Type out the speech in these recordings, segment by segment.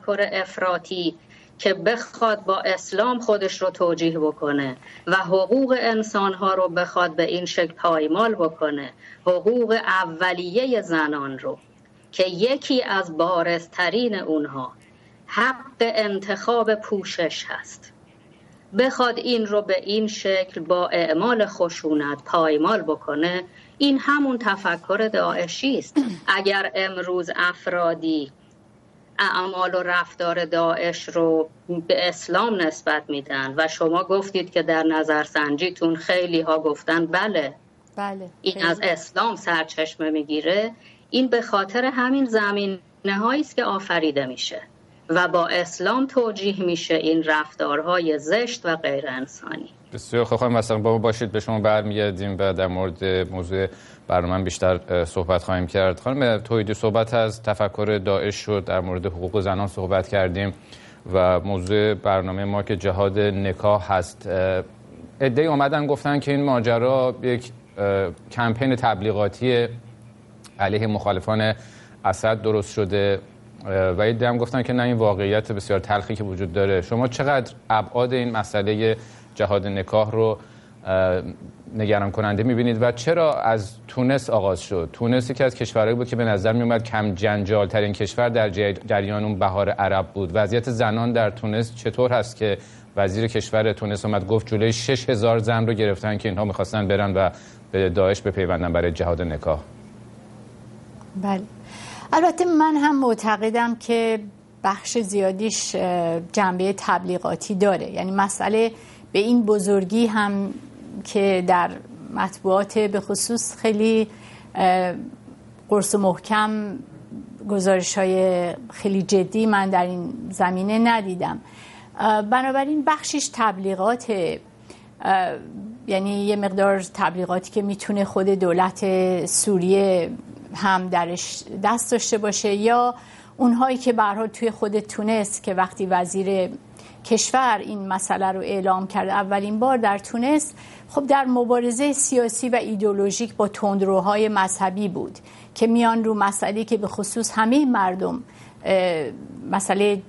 تفکر افراطی که بخواد با اسلام خودش رو توجیه بکنه و حقوق انسانها رو بخواد به این شکل پایمال بکنه، حقوق اولیه زنان رو که یکی از بارزترین اونها حق انتخاب پوشش هست، بخواد این رو به این شکل با اعمال خشونت پایمال بکنه، این همون تفکر داعشی است. اگر امروز افرادی اعمال و رفتار داعش رو به اسلام نسبت میدن و شما گفتید که در نظرسنجیتون خیلی ها گفتن بله این از اسلام سرچشمه میگیره، این به خاطر همین زمینه هایی است که آفریده میشه و با اسلام توجیه میشه این رفتارهای زشت و غیر انسانی. بسیار خوب، مثلا با ما باشید، به شما برمیگردیم و در مورد موضوع برنامه بیشتر صحبت خواهیم کرد. خانم توحیدی، صحبت از تفکر داعش شد، در مورد حقوق زنان صحبت کردیم و موضوع برنامه ما که جهاد نکاح هست. عده‌ای اومدن گفتن که این ماجرا یک کمپین تبلیغاتی علیه مخالفان اسد درست شده و عده‌ای هم گفتن که نه، این واقعیت بسیار تلخی که وجود داره. شما چقدر ابعاد این مسئله جهاد نکاح رو نگران کننده می‌بینید و چرا از تونس آغاز شد؟ تونس یکی از کشورهایی بود که به نظر می‌اومد کم جنجال ترین کشور در جریان اون بهار عرب بود. وضعیت زنان در تونس چطور هست که وزیر کشور تونس اومد گفت جلوی 6000 زن رو گرفتن که اینها می‌خواستن برن و به داعش بپیوندن برای جهاد نکاح؟ بله، البته من هم معتقدم که بخش زیادیش جنبه تبلیغاتی داره. یعنی مسئله به این بزرگی هم که در مطبوعات به خصوص خیلی قرص محکم گزارش‌های خیلی جدی من در این زمینه ندیدم. بنابراین بخشش تبلیغات، یعنی یه مقدار تبلیغاتی که میتونه خود دولت سوریه هم درش دست داشته باشه یا اونهایی که به هر حال توی خود تونس که وقتی وزیر کشور این مسئله رو اعلام کرده اولین بار در تونس، خب در مبارزه سیاسی و ایدئولوژیک با تندروهای مذهبی بود که میان رو مسئله که به خصوص همه مردم مسئله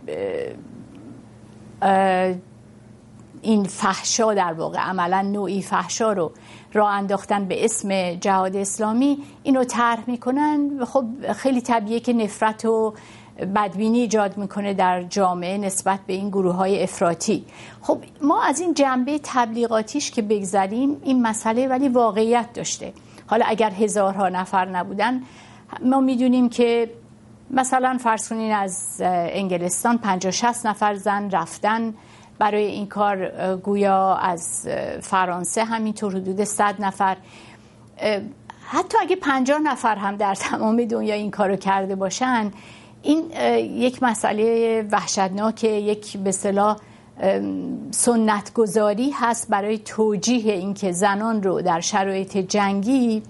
این فحشا در واقع عملا نوعی فحشا رو راه انداختن به اسم جهاد اسلامی، اینو طرح میکنن و خب خیلی طبیعیه که نفرت و بدبینی ایجاد میکنه در جامعه نسبت به این گروه‌های افراطی. خب ما از این جنبه تبلیغاتیش که بگذاریم، این مسئله ولی واقعیت داشته. حالا اگر هزارها نفر نبودن، ما میدونیم که مثلا فرض کنین از انگلستان 50-60 نفر زن رفتن برای این کار، گویا از فرانسه همینطور حدود 100 نفر. حتی اگه 50 نفر هم در تمام دنیا این کارو کرده باشن، این یک مسئله وحشتناک، یک به اصطلاح سنت‌گذاری هست برای توجیه اینکه زنان رو در شرایط جنگی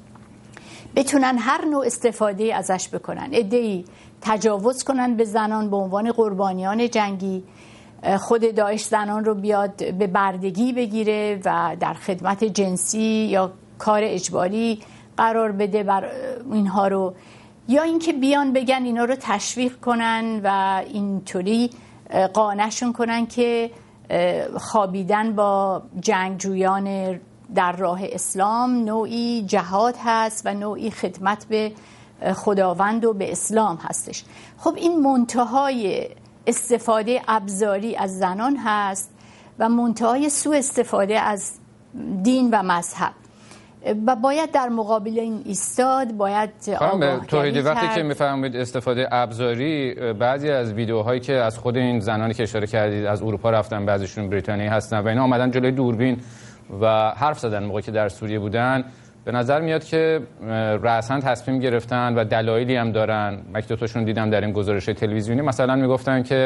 بتونن هر نوع استفاده ازش بکنن. عده‌ای تجاوز کنن به زنان به عنوان قربانیان جنگی، خود داعش زنان رو بیاد به بردگی بگیره و در خدمت جنسی یا کار اجباری قرار بده بر اینها رو، یا اینکه بیان بگن اینا رو تشویق کنن و اینطوری قانعشون کنن که خوابیدن با جنگجویان در راه اسلام نوعی جهاد هست و نوعی خدمت به خداوند و به اسلام هستش. خب این منتهای استفاده ابزاری از زنان هست و منتهای سوء استفاده از دین و مذهب و باید در مقابل این ایستاد، باید توحیدی وقتی که میفهمید استفاده ابزاری، بعضی از ویدیوهایی که از خود این زنانی که اشاره کردید از اروپا رفتن، بعضیشون بریتانیایی هستن و اینا آمدن جلوی دوربین و حرف زدن موقعی که در سوریه بودن، به نظر میاد که رأساً تصمیم گرفتن و دلایلی هم دارن. من دو تاشون دیدم در این گزارش تلویزیونی، مثلا میگفتن که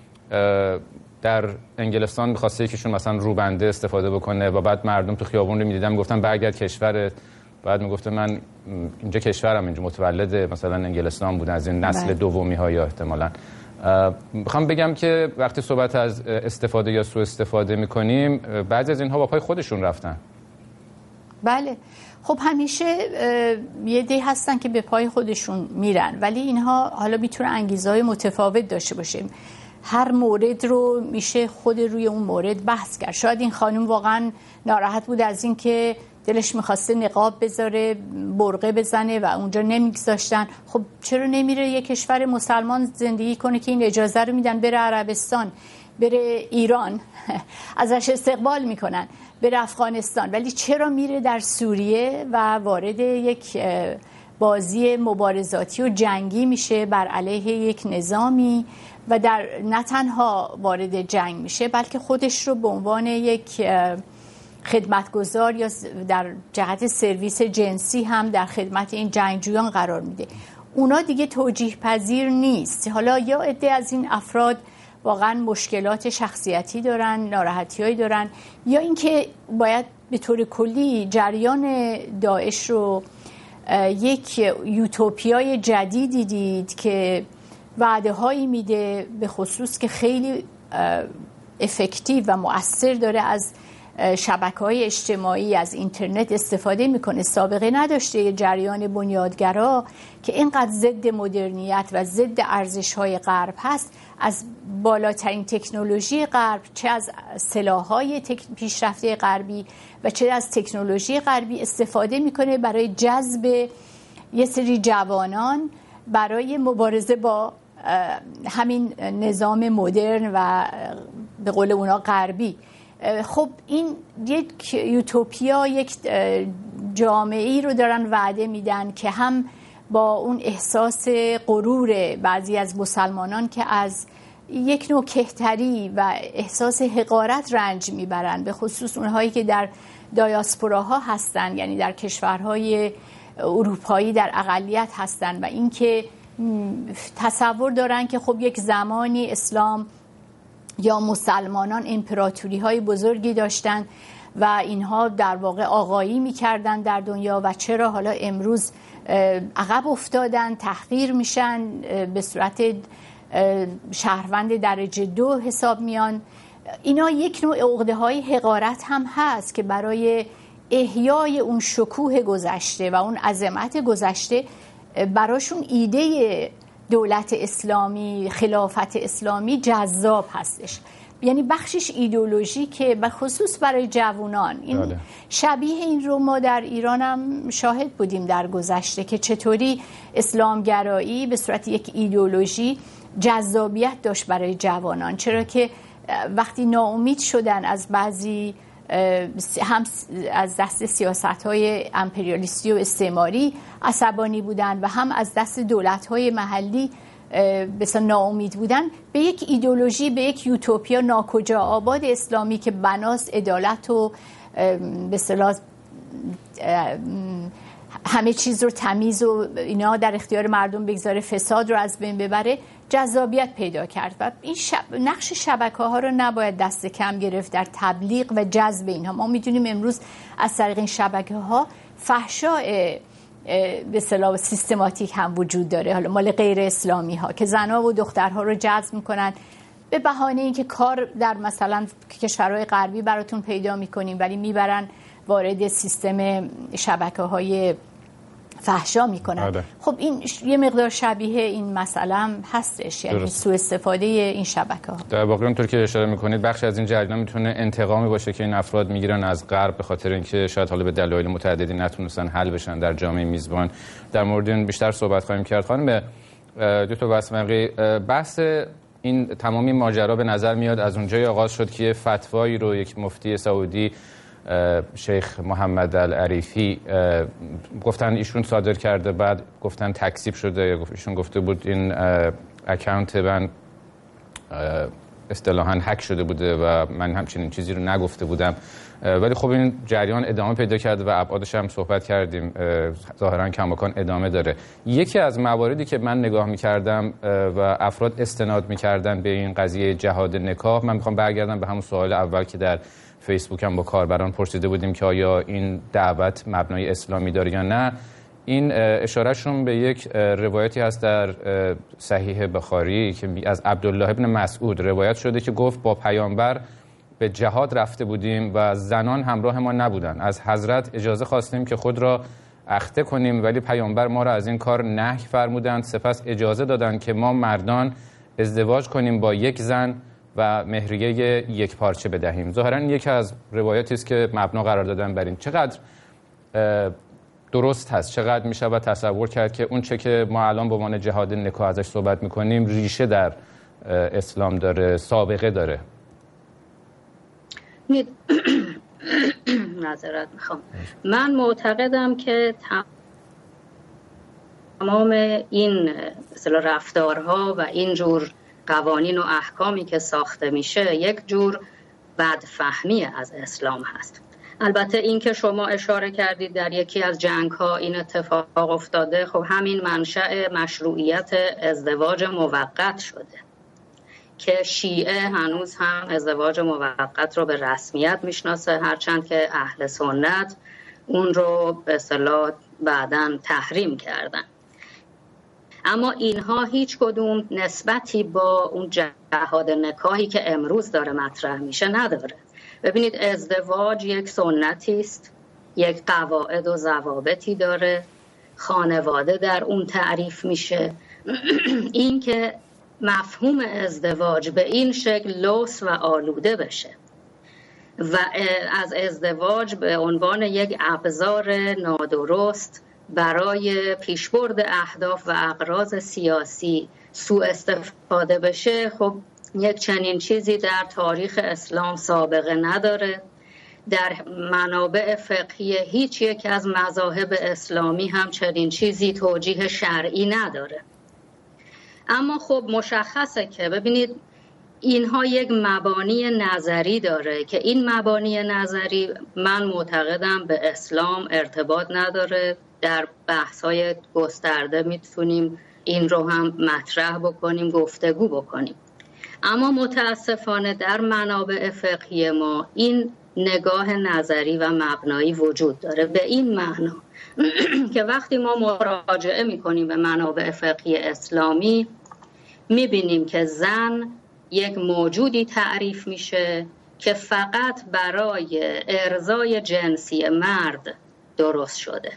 در انگلستان می‌خواسته یکیشون مثلا روبنده استفاده بکنه و بعد مردم تو خیابون رو می‌دیدن میگفتن برگرد کشورت، بعد میگفته من اینجا کشورم، اینجا متولد مثلا انگلستان بودن، از این نسل دومی‌ها یا احتمالاً. میخوام بگم که وقتی صحبت از استفاده یا سوء استفاده می‌کنیم، بعضی از اینها با پای خودشون رفتن. بله. خب همیشه یه دی هستن که به پای خودشون میرن، ولی اینها حالا میتونه انگیزهای متفاوت داشته باشه. هر مورد رو میشه خود روی اون مورد بحث کرد. شاید این خانم واقعا ناراحت بود از این که دلش میخواسته نقاب بذاره، برقه بزنه و اونجا نمیگذاشتن. خب چرا نمیره یه کشور مسلمان زندگی کنه که این اجازه رو میدن؟ بره عربستان، بره ایران ازش استقبال میکنن، بره افغانستان. ولی چرا میره در سوریه و وارد یک بازی مبارزاتی و جنگی میشه بر علیه یک نظامی و در نه تنها وارد جنگ میشه بلکه خودش رو به عنوان یک خدمتگزار یا در جهت سرویس جنسی هم در خدمت این جنگجویان قرار میده. اونا دیگه توجیه پذیر نیست. حالا یا عده از این افراد واقعا مشکلات شخصیتی دارن، ناراحتی‌هایی دارن، یا اینکه باید به طور کلی جریان داعش رو یک یوتوپیای جدیدی دید که وعده هایی میده، به خصوص که خیلی افکتیو و مؤثر داره از شبکه‌های اجتماعی، از اینترنت استفاده میکنه. سابقه نداشته یه جریان بنیادگرا که اینقدر ضد مدرنیت و ضد ارزش‌های غرب هست، از بالاترین تکنولوژی غرب، چه از سلاح‌های پیشرفته غربی و چه از تکنولوژی غربی استفاده میکنه برای جذب یه سری جوانان برای مبارزه با همین نظام مدرن و به قول اونا غربی. خب این یک یوتوپیا، یک جامعه‌ای رو دارن وعده میدن که هم با اون احساس غرور بعضی از مسلمانان که از یک نوع کهتری و احساس حقارت رنج میبرن، به خصوص اونهایی که در دایاسپوراها هستن، یعنی در کشورهای اروپایی در اقلیت هستن، و اینکه تصور دارن که خب یک زمانی اسلام یا مسلمانان امپراتوری های بزرگی داشتن و اینها در واقع آقایی میکردن در دنیا و چرا حالا امروز عقب افتادن، تحقیر میشن، به صورت شهروند درجه 2 حساب میان. اینا یک نوع عقده های حقارت هم هست که برای احیای اون شکوه گذشته و اون عظمت گذشته براشون ایده دولت اسلامی، خلافت اسلامی جذاب هستش. یعنی بخشش ایدئولوژی که به خصوص برای جوانان این شبیه این رو ما در ایران هم شاهد بودیم در گذشته که چطوری اسلامگرایی به صورت یک ایدئولوژی جذابیت داشت برای جوانان. چرا که وقتی ناامید شدن از بعضی هم از دست سیاست‌های امپریالیستی و استعماری عصبانی بودن و هم از دست دولت‌های محلی بسیار ناامید بودن، به یک ایدئولوژی، به یک یوتوپیا ناکجا آباد اسلامی که بناس عدالت و به اصطلاح همه چیز رو تمیز و اینا در اختیار مردم بگذاره، فساد رو از بین ببره، جذابیت پیدا کرد. و این نقش شبکه‌ها رو نباید دست کم گرفت در تبلیغ و جذب اینها. ما می‌دونیم امروز از طریق این شبکه‌ها فحشاء به اصطلاح سیستماتیک هم وجود داره، حالا مال غیر اسلامی ها، که زنها و دخترها رو جذب میکنن به بهانه اینکه کار در مثلا کشورهای غربی براتون پیدا میکنیم، ولی میبرن وارد سیستم شبکه‌های فحشا میکنن. خب این یه مقدار شبیه این مسئله هم هستش، یعنی سوء استفاده این شبکه‌ها. در واقع اونطور که اشاره میکنید بخش از این جریان میتونه انتقامی باشه که این افراد میگیرن از غرب به خاطر اینکه شاید حالا به دلایل متعددی نتونستن حل بشن در جامعه میزبان. در مورد این بیشتر صحبت خواهیم کرد. خانم دکتر بسمقی، بحث این تمامی ماجرا به نظر میاد از اونجای آغاز شد که فتوایی رو یک مفتی سعودی شیخ محمد العریفی گفتن ایشون صادر کرده، بعد گفتن تکذیب شده، یا ایشون گفته بود این اکانت من اصطلاحاً هک شده بوده و من همچنین چیزی رو نگفته بودم. ولی خب این جریان ادامه پیدا کرد و ابعادش هم صحبت کردیم، ظاهراً کماکان ادامه داره. یکی از مواردی که من نگاه می‌کردم و افراد استناد می‌کردن به این قضیه جهاد نکاح، من می‌خوام برگردم به همون سوال اول که در فیسبوک هم با کاربران پرسیده بودیم که آیا این دعوت مبنای اسلامی داره یا نه. این اشارهشون به یک روایتی هست در صحیح بخاری که از عبدالله ابن مسعود روایت شده که گفت با پیامبر به جهاد رفته بودیم و زنان همراه ما نبودن. از حضرت اجازه خواستیم که خود را اخته کنیم، ولی پیامبر ما را از این کار نهی فرمودند. سپس اجازه دادند که ما مردان ازدواج کنیم با یک زن و مهریه یک پارچه بدهیم. ظاهراً یکی از روایاتی است که مبنا قرار دادن بر این. چقدر درست هست؟ چقدر می شود تصور کرد که اون چه که ما الان به عنوان جهاد نکاح ازش صحبت می‌کنیم ریشه در اسلام داره، سابقه داره؟ معذرت میخوام. من معتقدم که تمام این رفتارها و این جور قوانین و احکامی که ساخته میشه یک جور بدفهمی از اسلام هست. البته این که شما اشاره کردید در یکی از جنگ‌ها این اتفاق افتاده، خب همین منشأ مشروعیت ازدواج موقت شده که شیعه هنوز هم ازدواج موقت رو به رسمیت میشناسه، هرچند که اهل سنت اون رو به اصطلاح بعداً تحریم کردن. اما اینها هیچ کدوم نسبتی با اون جهاد نکاحی که امروز داره مطرح میشه نداره. ببینید، ازدواج یک سنتی است، یک قواعد و ضوابطی داره، خانواده در اون تعریف میشه. این که مفهوم ازدواج به این شکل لوث و آلوده بشه و از ازدواج به عنوان یک ابزار نادرست برای پیشبرد اهداف و اغراض سیاسی سوء استفاده بشه، خب یک چنین چیزی در تاریخ اسلام سابقه نداره. در منابع فقهی هیچ یک از مذاهب اسلامی هم چنین چیزی توجیه شرعی نداره. اما خب مشخصه که ببینید اینها یک مبانی نظری داره که این مبانی نظری من معتقدم به اسلام ارتباط نداره. در بحث‌های گسترده میتونیم این رو هم مطرح بکنیم، گفتگو بکنیم. اما متاسفانه در منابع فقهی ما این نگاه نظری و مبنایی وجود داره، به این معنا که وقتی ما مراجعه میکنیم به منابع فقهی اسلامی میبینیم که زن یک موجودی تعریف میشه که فقط برای ارضای جنسی مرد درست شده.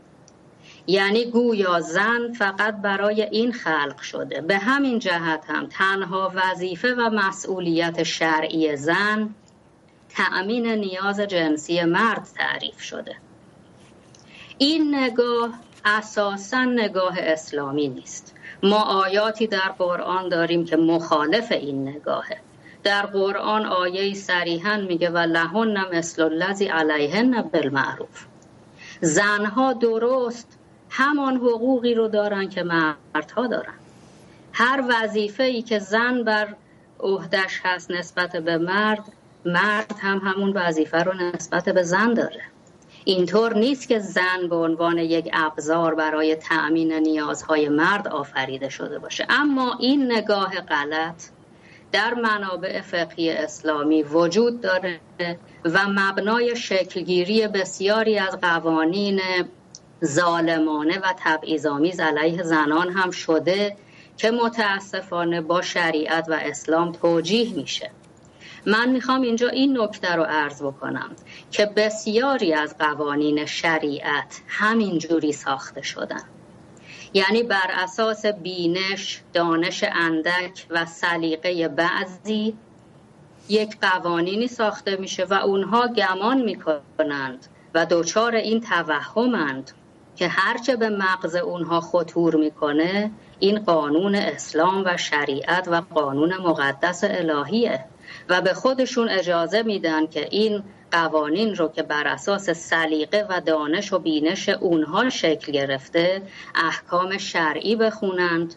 یعنی گویا زن فقط برای این خلق شده. به همین جهت هم تنها وظیفه و مسئولیت شرعی زن تأمین نیاز جنسی مرد تعریف شده. این نگاه اساساً نگاه اسلامی نیست. ما آیاتی در قرآن داریم که مخالف این نگاهه. در قرآن آیه صریحاً میگه و لهن مثل الذی علیهن بالمعروف. زنها درست همان حقوقی رو دارن که مردها دارن. هر وظیفه‌ای که زن بر عهده‌اش هست نسبت به مرد، مرد هم همون وظیفه رو نسبت به زن داره. اینطور نیست که زن به عنوان یک ابزار برای تأمین نیازهای مرد آفریده شده باشه. اما این نگاه غلط در منابع فقهی اسلامی وجود داره و مبنای شکلگیری بسیاری از قوانین ظالمانه و تبعیض‌آمیز علیه زنان هم شده که متاسفانه با شریعت و اسلام توجیه میشه. من میخوام اینجا این نکته رو عرض بکنم که بسیاری از قوانین شریعت همین جوری ساخته شدن. یعنی بر اساس بینش، دانش اندک و سلیقه بعضی یک قوانینی ساخته میشه و اونها گمان میکنند و دوچار این توهمند که هرچه به مغز اونها خطور میکنه این قانون اسلام و شریعت و قانون مقدس الهیه و به خودشون اجازه میدن که این قوانین رو که بر اساس سلیقه و دانش و بینش اونها شکل گرفته احکام شرعی بخونند.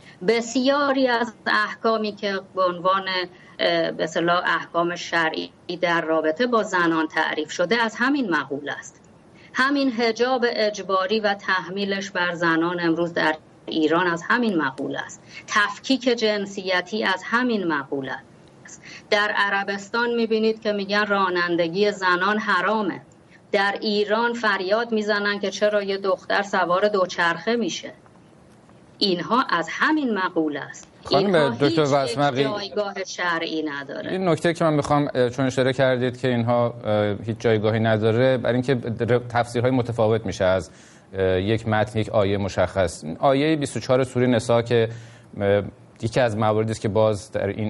بسیاری از احکامی که به عنوان به اصطلاح احکام شرعی در رابطه با زنان تعریف شده از همین مقول است. همین حجاب اجباری و تحمیلش بر زنان امروز در ایران از همین مقول است. تفکیک جنسیتی از همین مقول است. در عربستان میبینید که میگن رانندگی زنان حرامه. در ایران فریاد میزنن که چرا یه دختر سوار دوچرخه میشه. اینها از همین مقوله است. خانم دکتر وسمقی، جایگاه شرعی نداره. این نکته که من میخوام، چون اشاره کردید که اینها هیچ جایگاهی نداره، برای اینکه تفسیرهای متفاوت میشه از یک متن، یک آیه مشخص. آیه 24 سوره نساء که یکی از مواردی است که باز در این